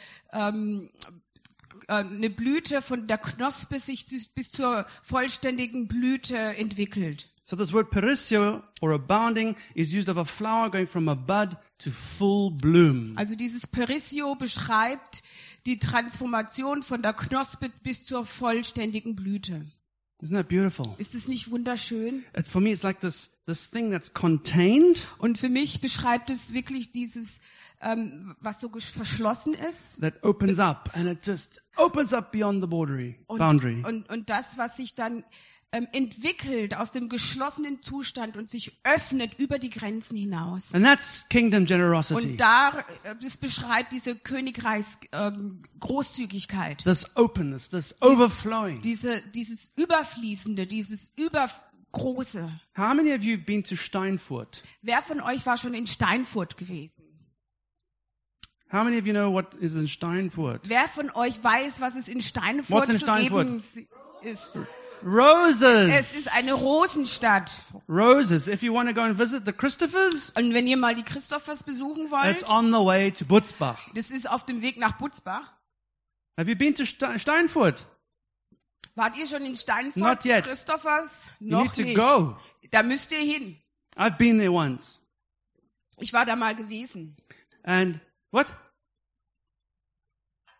Blüte von der Knospe sich bis zur vollständigen Blüte entwickelt. So this word perissio, or abounding, is used of a flower going from a bud to full bloom. Also dieses perissio beschreibt die Transformation von der Knospe bis zur vollständigen Blüte. Isn't that beautiful? Ist es nicht wunderschön? For me, it's like this thing that's contained, Und für mich beschreibt es wirklich dieses, was so verschlossen ist. that opens up, and it just opens up beyond the boundary. Und das, was sich dann entwickelt aus dem geschlossenen Zustand und sich öffnet über die Grenzen hinaus. And that's kingdom generosity. Und das beschreibt diese Großzügigkeit. This openness, this overflowing. Dieses Überfließende, dieses Übergroße. How many of you have been to Steinfurt? Wer von euch war schon in Steinfurt gewesen? How many of you know what is in Steinfurt? Wer von euch weiß, was es in Steinfurt What's in zu Steinfurt? geben ist? Roses. Es ist eine Rosenstadt. Roses. If you want to go and visit the Christophers, Und wenn ihr mal die Christophers besuchen it's wollt, on the way to Butzbach. das ist auf dem Weg nach Butzbach. Have you been to Steinfurt? Wart ihr schon in Steinfurt, Not yet. Christophers? You Noch need to nicht. go. Da müsst ihr hin. I've been there once. Ich war da mal gewesen. And what?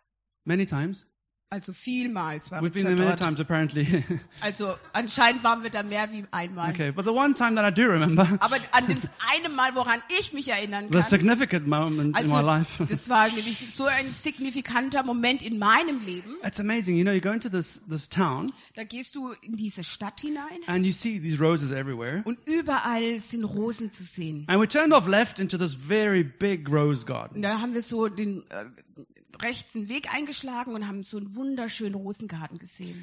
Many times. Also vielmals waren We've been wir there many dort. times, apparently. Also anscheinend waren wir da mehr wie einmal. Okay, but the one time that I do remember, Aber an das eine Mal, woran ich mich erinnern the kann, significant moment in my also life. das war nämlich so ein signifikanter Moment in meinem Leben. It's amazing. You know, you go into this town Da gehst du in diese Stadt hinein and you see these roses everywhere. und überall sind Rosen zu sehen. And we turned off left into this very big rose garden. Und da haben wir so den rechts einen Weg eingeschlagen und haben so einen wunderschönen Rosengarten gesehen.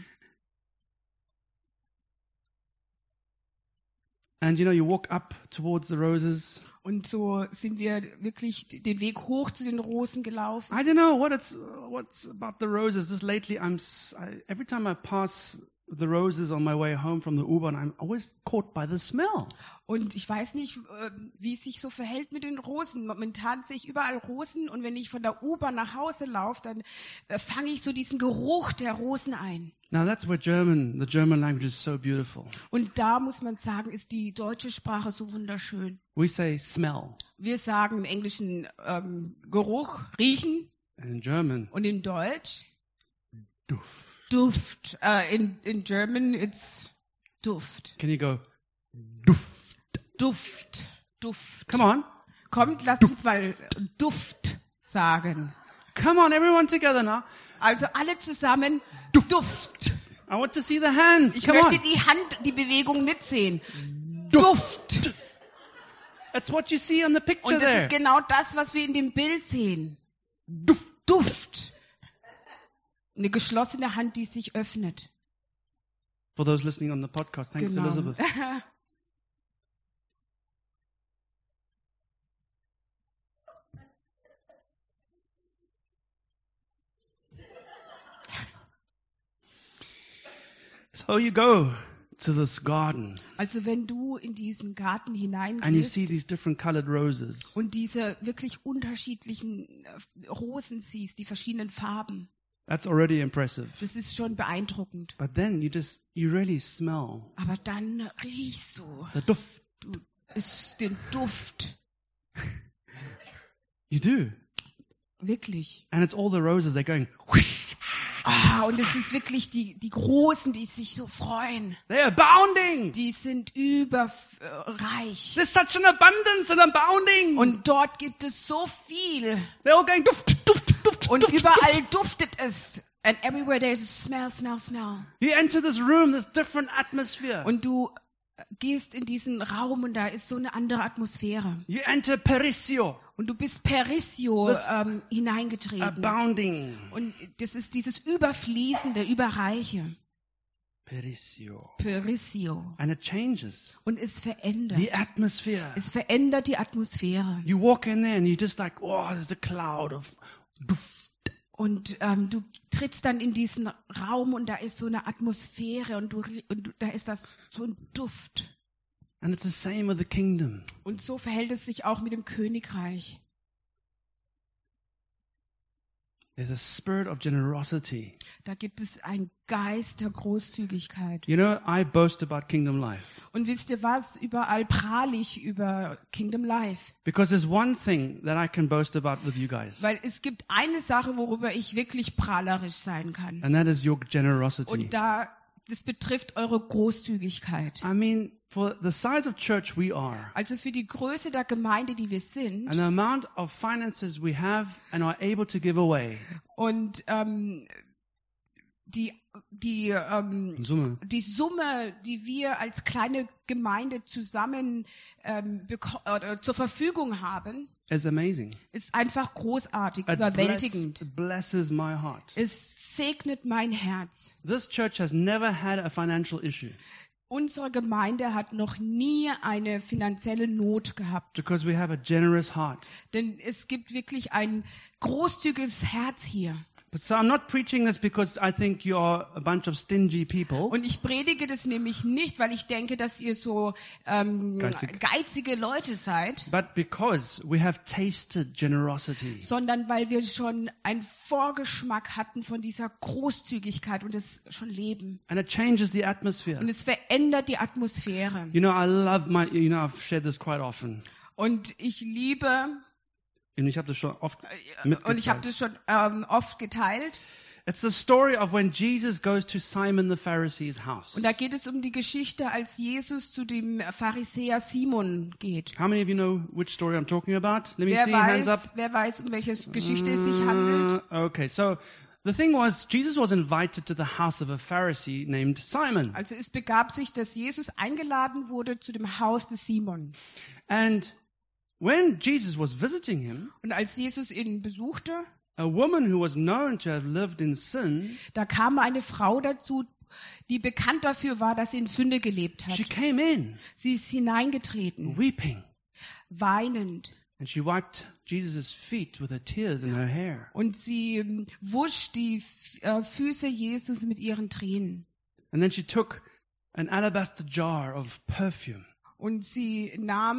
And you know, you walk up towards the roses. Und so sind wir wirklich den Weg hoch zu den Rosen gelaufen. I don't know what's about the roses. Just lately, every time I pass the roses on my way home from the U-Bahn, I'm always caught by the smell. Und ich weiß nicht, wie es sich so verhält mit den Rosen. Momentan sehe ich überall Rosen und wenn ich von der U-Bahn nach Hause laufe, dann fange ich so diesen Geruch der Rosen ein. Now that's where the German language is so beautiful. Und da muss man sagen, ist die deutsche Sprache so wunderschön. We say smell. Wir sagen im Englischen Geruch, riechen And in German, und in Deutsch Duft. Duft. In German it's Duft. Can you go, Duft? Duft. Duft. Come on. Kommt, lasst uns mal Duft sagen. Come on, everyone together now. Also alle zusammen Duft. I want to see the hands. Ich Come möchte on. die Bewegung mitsehen. Duft. Duft. That's what you see on the picture Und das there. ist genau das, was wir in dem Bild sehen. Duft. Duft. Eine geschlossene Hand, die sich öffnet. For those listening on the podcast, thanks Genau. Elizabeth. So you go to this garden Also wenn du in diesen Garten and you hineingehst see these different colored roses. und diese wirklich unterschiedlichen Rosen siehst, die verschiedenen Farben, That's already impressive. das ist schon beeindruckend. But then you really smell Aber dann riechst du the duft. den Duft. You do. Wirklich. And it's all the roses, they're going whoosh. Und es ist wirklich die Großen, die sich so freuen. They're abounding. Die sind überreich. There's such an abundance and abounding. Und dort gibt es so viel. They're all going duft, duft, duft, Und duft, überall duft. duftet es. And everywhere there's a smell, smell, smell. You enter this room, there's different atmosphere. Und du gehst in diesen Raum und da ist so eine andere Atmosphäre. You enter Perisio, Und du bist Perisio Das hineingetreten. abounding. Und das ist dieses Überfließende, Überreiche. Perisio. Perisio. And it changes Und es verändert. the atmosphere. Es verändert die Atmosphäre. You walk in there and you're just like, oh, there's a cloud of duft. Und du trittst dann in diesen Raum und da ist so eine Atmosphäre und da ist das so ein Duft. And it's the same with the kingdom. Und so verhält es sich auch mit dem Königreich. There's a spirit of generosity. Da gibt es einen Geist der Großzügigkeit. You know, I boast about kingdom life Und wisst ihr was? Überall prahle ich über Kingdom Life. because there's one thing that I can boast about with you guys, Weil es gibt eine Sache, worüber ich wirklich prahlerisch sein kann. and that is your generosity. Und das betrifft eure Großzügigkeit. I mean, for the size of church we are, Also für die Größe der Gemeinde, die wir sind, and the amount of finances we have and are able to give away, und die in Summe, Summe, die wir als kleine Gemeinde zusammen zur Verfügung haben, is amazing. ist einfach großartig, It überwältigend. blesses my heart. Es segnet mein Herz. This church has never had a financial issue Unsere Gemeinde hat noch nie eine finanzielle Not gehabt, because we have a generous heart. denn es gibt wirklich ein großzügiges Herz hier. But so I'm not preaching this because I think you are a bunch of stingy people. Und ich predige das nämlich nicht, weil ich denke, dass ihr so Geizig. geizige Leute seid, But because we have tasted generosity. sondern weil wir schon einen Vorgeschmack hatten von dieser Großzügigkeit und es schon leben. And it changes the atmosphere. Und es verändert die Atmosphäre. You know, I love I've shared this quite often. Und ich liebe Und ich habe das schon oft Und ich habe mitgeteilt. das schon oft geteilt. It's the story of when Jesus goes to Simon the Pharisee's house. Und da geht es um die Geschichte, als Jesus zu dem Pharisäer Simon geht. How many of you know which story I'm talking about? Let me see, hands up. Wer weiß, um welche Geschichte es sich handelt? Okay, so the thing was, Jesus was invited to the house of a Pharisee named Simon. Also es begab sich, dass Jesus eingeladen wurde zu dem Haus des Simon. And when Jesus was visiting him, Und als Jesus ihn besuchte, a woman who was known to have lived in sin, da kam eine Frau dazu, die bekannt dafür war, dass sie in Sünde gelebt hat. she came in Sie ist hineingetreten, weeping. weinend. And she wiped Jesus' feet with her tears and her hair. Und sie wusch die Füße Jesus mit ihren Tränen. And then she took an alabaster jar of perfume. Und sie nahm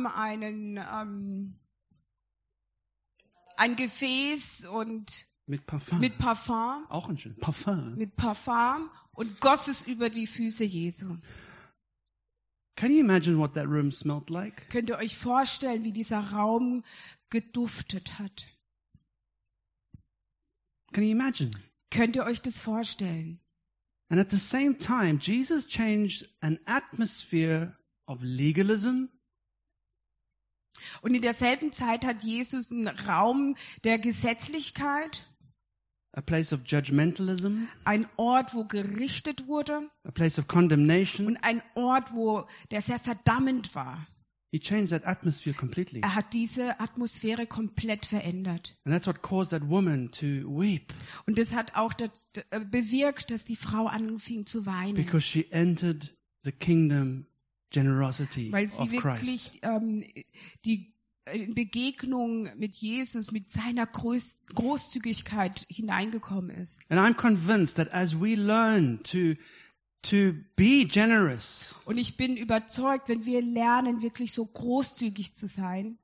ein Gefäß und Mit Parfum. mit Parfum Auch ein schönes Parfum. und goss es über die Füße Jesu. Can you imagine what that room smelled like? Könnt ihr euch vorstellen, wie dieser Raum geduftet hat? Can you imagine? Könnt ihr euch das vorstellen? And at the same time, Jesus changed an atmosphere of legalism Und in derselben Zeit hat Jesus einen Raum der Gesetzlichkeit, a place of judgmentalism, ein Ort, wo gerichtet wurde a place of condemnation. und ein Ort, der sehr verdammend war. He changed that atmosphere completely. Er hat diese Atmosphäre komplett verändert. And that's what caused that woman to weep, Und das hat auch bewirkt, dass die Frau anfing zu weinen, because she entered the kingdom generosity weil sie of Christ. wirklich die Begegnung mit Jesus, mit seiner Großzügigkeit hineingekommen ist. And I'm convinced that as we learn to be generous, Und ich bin überzeugt, wenn wir lernen, wirklich so großzügig zu sein,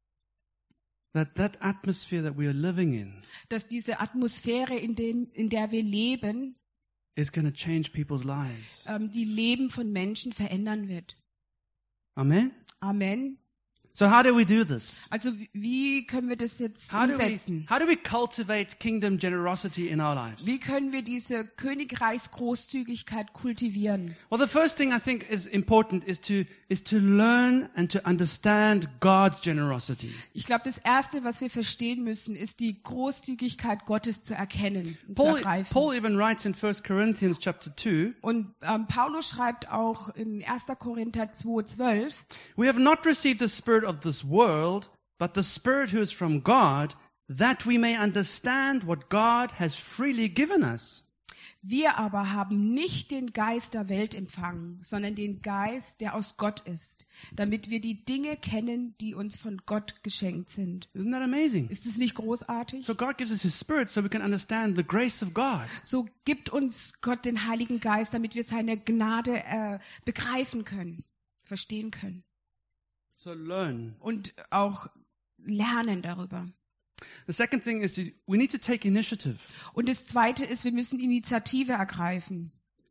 that atmosphere that we are living in dass diese Atmosphäre, in der wir leben, is going to change people's lives. die Leben von Menschen verändern wird. Amen? Amen. So how do we do this? Also wie können wir das jetzt How do umsetzen? we cultivate kingdom generosity in our lives? Wie können wir diese Königreichsgroßzügigkeit kultivieren? Well, the first thing I think is important is to learn and to understand God's generosity. Ich glaube, das Erste, was wir verstehen müssen, ist die Großzügigkeit Gottes zu erkennen und zu ergreifen. Paul even writes in 1 Corinthians chapter 2, Und Paulus schreibt auch in 1. Korinther 2,12, we have not received the spirit of this world, but the Spirit who is from God, that we may understand what God has freely given us. wir aber haben nicht den Geist der Welt empfangen, sondern den Geist, der aus Gott ist, damit wir die Dinge kennen, die uns von Gott geschenkt sind. Isn't that amazing? Ist es nicht großartig? So God gives us His Spirit so we can understand the grace of God. So gibt uns Gott den Heiligen Geist, damit wir seine Gnade begreifen können, verstehen können So learn. und auch lernen darüber. The second thing is we need to take initiative. Und das Zweite ist, wir müssen Initiative ergreifen.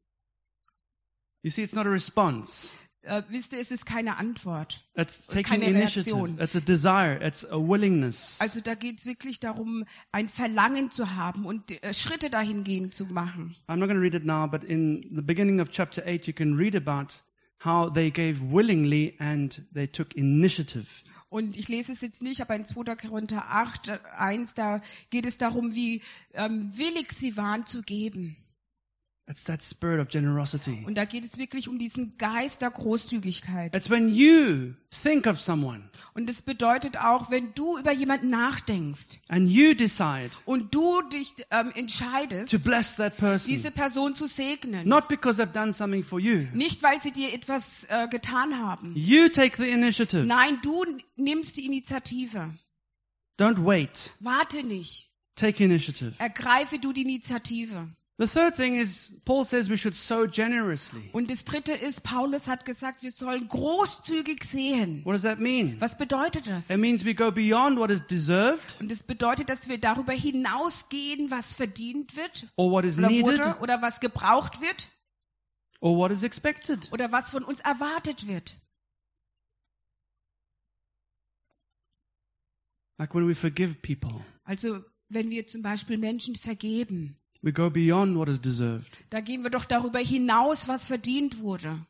You see, it's not a response. Wisst ihr, es ist keine Antwort. It's taking Keine initiative. Reaktion. It's a desire. It's a willingness. Also da geht es wirklich darum, ein Verlangen zu haben und Schritte dahingehend zu machen. I'm not going to read it now, but in the beginning of chapter 8, you can read about how they gave willingly and they took initiative. Und ich lese es jetzt nicht, aber in 2. Korinther 8,1, da geht es darum, wie willig sie waren zu geben. It's that spirit of generosity. Und da geht es wirklich um diesen Geist der Großzügigkeit. It's when you think of someone Und das bedeutet auch, wenn du über jemanden nachdenkst and you decide und du dich entscheidest, to bless that person, diese Person zu segnen. not because they've done something for you. Nicht, weil sie dir etwas getan haben. You take the initiative. Nein, du nimmst die Initiative. Don't wait. Warte nicht. Take initiative. Ergreife du die Initiative. The third thing is, Paul says we should sow generously. Und das Dritte ist, Paulus hat gesagt, wir sollen großzügig sehen. What does that mean? Was bedeutet das? It means we go beyond what is deserved Und das bedeutet, dass wir darüber hinausgehen, was verdient wird or what is oder needed wurde oder was gebraucht wird or what is expected. oder was von uns erwartet wird. Like when we forgive people, Also wenn wir zum Beispiel Menschen vergeben, we go beyond what is deserved. da gehen wir doch darüber hinaus, was verdient wurde.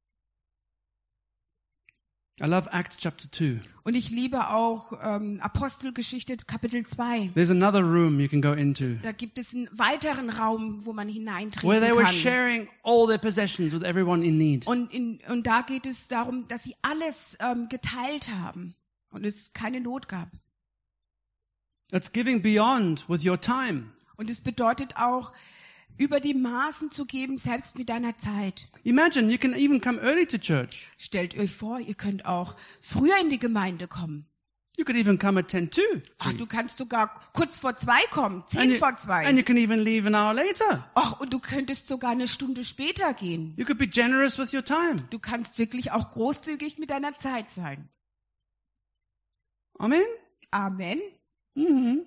I love Acts chapter 2. Und ich liebe auch Apostelgeschichte Kapitel 2. There's another room you can go into Da gibt es einen weiteren Raum, wo man where hineintreten they were kann. sharing all their possessions with everyone in need. Und da geht es darum, dass sie alles geteilt haben und es keine Not gab. That's giving beyond with your time. Und es bedeutet auch, über die Maßen zu geben, selbst mit deiner Zeit. Imagine you can even come early to church. Stellt euch vor, ihr könnt auch früher in die Gemeinde kommen. You could even come at 10 to. Ach, du kannst sogar kurz vor 2 kommen, 10 vor And 2. you can even leave an hour later. Ach, und du könntest sogar eine Stunde später gehen. You could be generous with your time. Du kannst wirklich auch großzügig mit deiner Zeit sein. Amen? Amen. Mm-hmm.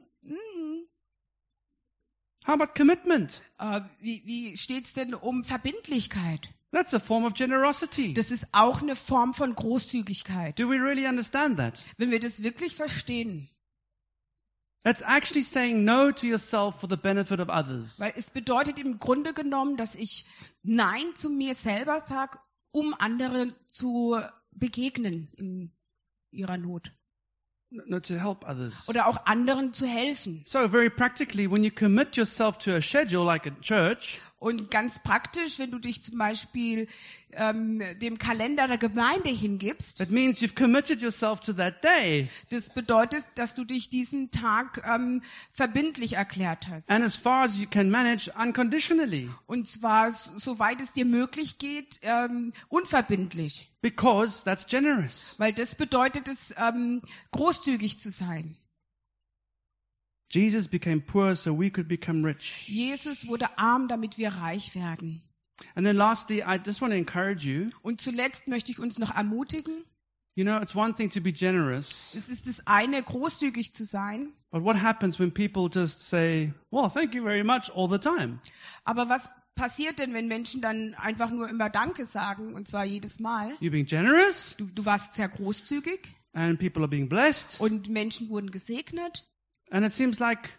How about commitment? Wie steht's denn um Verbindlichkeit? That's a form of generosity. Das ist auch eine Form von Großzügigkeit. Do we really understand that? Wenn wir das wirklich verstehen. That's actually saying no to yourself for the benefit of others. Weil es bedeutet im Grunde genommen, dass ich Nein zu mir selber sage, um anderen zu begegnen in ihrer Not. No, to help others. Oder auch anderen zu helfen. So very practically, when you commit yourself to a schedule like a church, Und ganz praktisch, wenn du dich zum Beispiel dem Kalender der Gemeinde hingibst, it means you've committed yourself to that day. das bedeutet, dass du dich diesem Tag verbindlich erklärt hast. And as far as you can manage, unconditionally. Und zwar, soweit es dir möglich geht, unverbindlich. Because that's generous. Weil das bedeutet es, großzügig zu sein. Jesus became poor so we could become rich. Jesus wurde arm, damit wir reich werden. And then lastly, I just want to encourage you. Und zuletzt möchte ich uns noch ermutigen, You know, it's one thing to be generous, es ist das eine, großzügig zu sein. but what happens when people just say, well, thank you very much all the time? Aber was passiert denn, wenn Menschen dann einfach nur immer Danke sagen, und zwar jedes Mal? You're being generous Du warst sehr großzügig and people are being blessed. und Menschen wurden gesegnet. And it seems like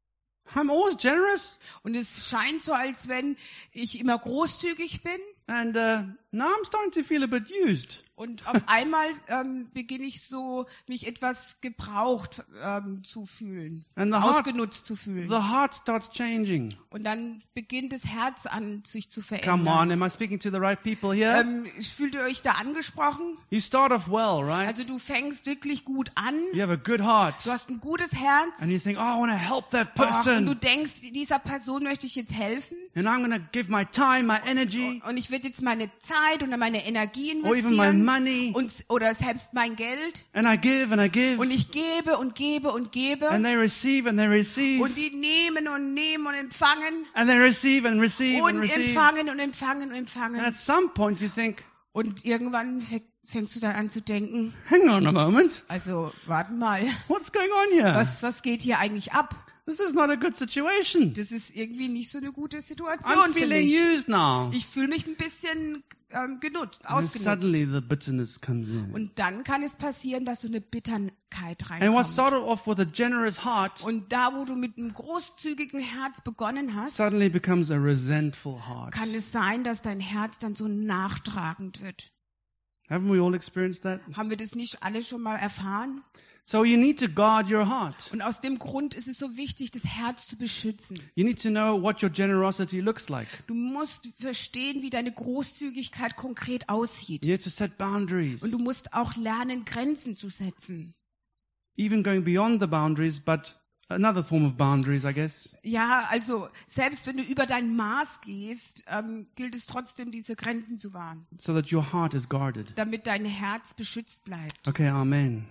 I'm always generous. Und es scheint so, als wenn ich immer großzügig bin. And now I'm starting to feel a bit used. Und auf einmal beginne ich so, mich etwas gebraucht zu fühlen, And the heart- ausgenutzt zu fühlen. The heart starts changing. Und dann beginnt das Herz an, sich zu Come verändern. on, am I speaking to the right people here? Fühlt ihr euch da angesprochen? You start off well, right? Also du fängst wirklich gut an. You have a good heart. Du hast ein gutes Herz. And you think, oh, I want to help that Ach, und du person. denkst, dieser Person möchte ich jetzt helfen. And I'm going to give my time, my energy, Und ich werde jetzt meine Zeit oder meine Energie or even my investieren. money. Oder selbst mein Geld. And I give and I give. Und ich gebe und gebe und gebe. And they receive and they receive. Und die nehmen und nehmen und empfangen. And they receive and receive and Und receive. empfangen und empfangen und And empfangen. at some point you think, Und irgendwann fängst du dann an zu denken, hang on a moment. also warte mal, What's going on here? was geht hier eigentlich ab? This is not a good situation. Das ist irgendwie nicht so eine gute Situation I'm für feeling mich. used now. Ich fühle mich ein bisschen genutzt, And ausgenutzt. suddenly the bitterness comes in. Und dann kann es passieren, dass so eine Bitterkeit And what reinkommt. started off with a generous heart Und da, wo du mit einem großzügigen Herz begonnen hast, suddenly becomes a resentful heart. kann es sein, dass dein Herz dann so nachtragend wird. Haven't we all experienced that? Haben wir das nicht alle schon mal erfahren? So you need to guard your heart. Und aus dem Grund ist es so wichtig, das Herz zu beschützen. You need to know what your generosity looks like. Du musst verstehen, wie deine Großzügigkeit konkret aussieht. You have to set boundaries, Und du musst auch lernen, Grenzen zu setzen. even going beyond the boundaries, but another form of boundaries, I guess. Ja, also selbst wenn du über dein Maß gehst, gilt es trotzdem, diese Grenzen zu wahren, So that your heart is guarded. damit dein Herz beschützt bleibt. Okay, amen.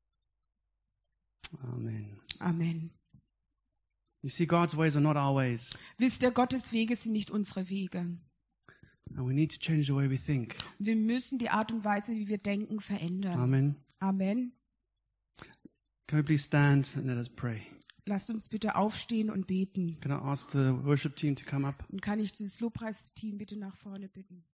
Amen. Amen. You see, God's ways are not our ways. Wisst ihr, Gottes Wege sind nicht unsere Wege. And we need to change the way we think. Wir müssen die Art und Weise, wie wir denken, verändern. Amen. Amen. Can we please stand and let us pray? Lasst uns bitte aufstehen und beten. Can I ask the worship team to come up? Und kann ich das Lobpreisteam bitte nach vorne bitten?